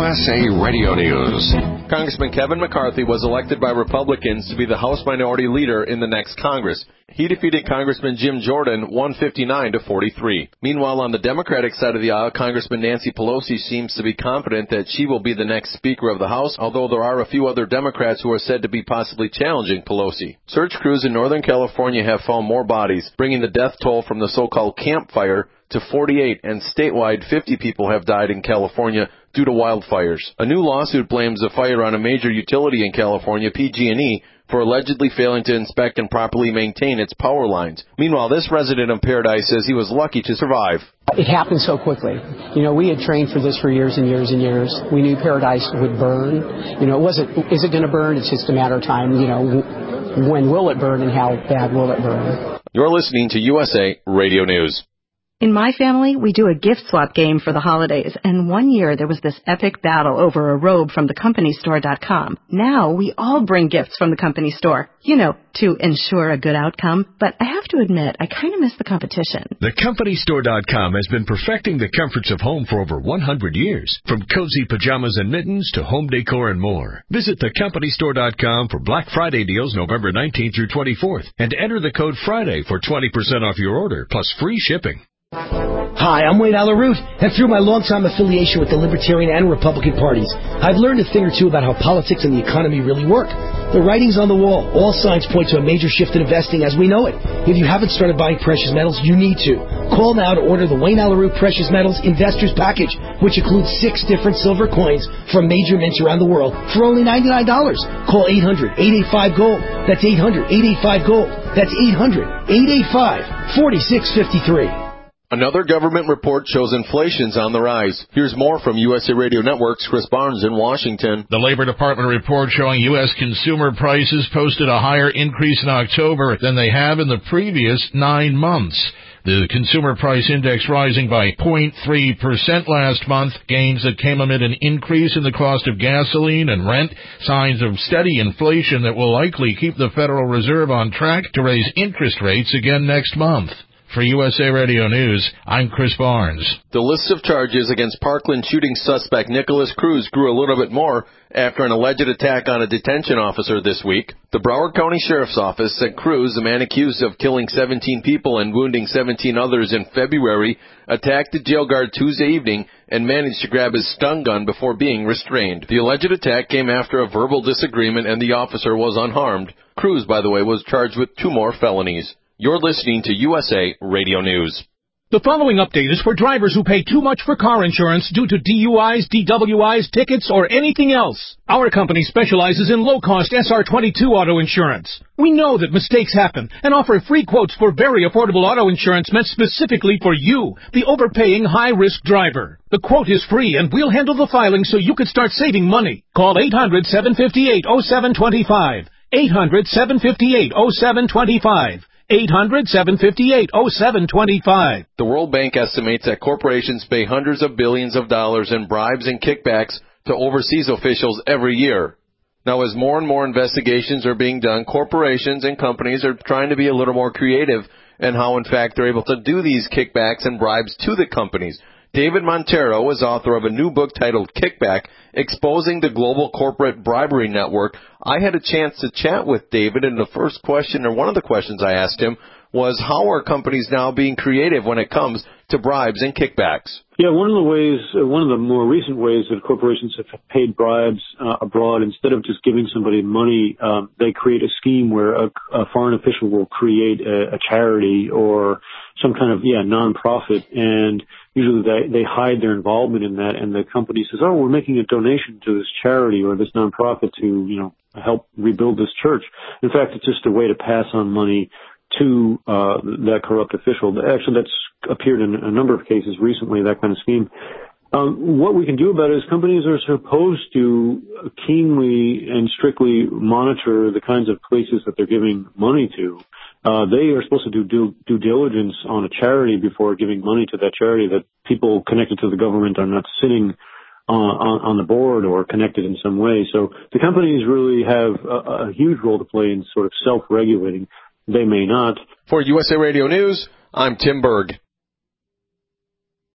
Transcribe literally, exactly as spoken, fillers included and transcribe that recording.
S A Radio News. Congressman Kevin McCarthy was elected by Republicans to be the House Minority Leader in the next Congress. He defeated Congressman Jim Jordan one fifty-nine to forty-three. Meanwhile, on the Democratic side of the aisle, Congressman Nancy Pelosi seems to be confident that she will be the next Speaker of the House, although there are a few other Democrats who are said to be possibly challenging Pelosi. Search crews in Northern California have found more bodies, bringing the death toll from the so-called Camp Fire to forty-eight, and statewide fifty people have died in California due to wildfires. A new lawsuit blames the fire on a major utility in California, P G and E, for allegedly failing to inspect and properly maintain its power lines. Meanwhile, this resident of Paradise says he was lucky to survive. It happened so quickly. You know, we had trained for this for years and years and years. We knew Paradise would burn. You know, it wasn't, is it going to burn? It's just a matter of time. You know, when will it burn and how bad will it burn? You're listening to U S A Radio News. In my family, we do a gift swap game for the holidays, and one year there was this epic battle over a robe from the company store dot com. Now we all bring gifts from the company store, you know, to ensure a good outcome. But I have to admit, I kind of miss the competition. the company store dot com has been perfecting the comforts of home for over one hundred years. From cozy pajamas and mittens to home decor and more. Visit the company store dot com for Black Friday deals November nineteenth through twenty-fourth, and enter the code Friday for twenty percent off your order, plus free shipping. Hi, I'm Wayne Allyn Root, and through my longtime affiliation with the Libertarian and Republican parties, I've learned a thing or two about how politics and the economy really work. The writing's on the wall. All signs point to a major shift in investing as we know it. If you haven't started buying precious metals, you need to. Call now to order the Wayne Allyn Root Precious Metals Investors Package, which includes six different silver coins from major mints around the world for only ninety-nine dollars. Call eight hundred, eight eight five, GOLD. That's eight hundred, eight eight five, GOLD. That's eight hundred, eight eight five, four six five three. Another government report shows inflation's on the rise. Here's more from U S A Radio Network's Chris Barnes in Washington. The Labor Department report showing U S consumer prices posted a higher increase in October than they have in the previous nine months. The Consumer Price Index rising by zero point three percent last month, gains that came amid an increase in the cost of gasoline and rent, signs of steady inflation that will likely keep the Federal Reserve on track to raise interest rates again next month. For U S A Radio News, I'm Chris Barnes. The list of charges against Parkland shooting suspect Nicholas Cruz grew a little bit more after an alleged attack on a detention officer this week. The Broward County Sheriff's Office said Cruz, the man accused of killing seventeen people and wounding seventeen others in February, attacked the jail guard Tuesday evening and managed to grab his stun gun before being restrained. The alleged attack came after a verbal disagreement and the officer was unharmed. Cruz, by the way, was charged with two more felonies. You're listening to U S A Radio News. The following update is for drivers who pay too much for car insurance due to D U Is, D W Is, tickets, or anything else. Our company specializes in low-cost S R twenty-two auto insurance. We know that mistakes happen and offer free quotes for very affordable auto insurance meant specifically for you, the overpaying high-risk driver. The quote is free, and we'll handle the filing so you can start saving money. Call eight hundred, seven five eight, oh seven two five. eight hundred, seven five eight, oh seven two five. eight hundred, seven five eight, oh seven two five. The World Bank estimates that corporations pay hundreds of billions of dollars in bribes and kickbacks to overseas officials every year. Now, as more and more investigations are being done, corporations and companies are trying to be a little more creative in how, in fact, they're able to do these kickbacks and bribes to the companies. David Montero is author of a new book titled Kickback, Exposing the Global Corporate Bribery Network. I had a chance to chat with David, and the first question, or one of the questions I asked him, was how are companies now being creative when it comes to bribes and kickbacks? Yeah, one of the ways, uh, one of the more recent ways that corporations have paid bribes uh, abroad, instead of just giving somebody money, um, they create a scheme where a, a foreign official will create a, a charity or some kind of, yeah, non-profit, and usually they, they hide their involvement in that, and the company says, oh, we're making a donation to this charity or this non-profit to, you know, help rebuild this church. In fact, it's just a way to pass on money to uh that corrupt official. Actually, that's appeared in a number of cases recently, that kind of scheme. Um, what we can do about it is companies are supposed to keenly and strictly monitor the kinds of places that they're giving money to. Uh, they are supposed to do due, due diligence on a charity before giving money to that charity, that people connected to the government are not sitting uh, on, on the board or connected in some way. So the companies really have a, a huge role to play in sort of self-regulating. They may not. For U S A Radio News, I'm Tim Berg.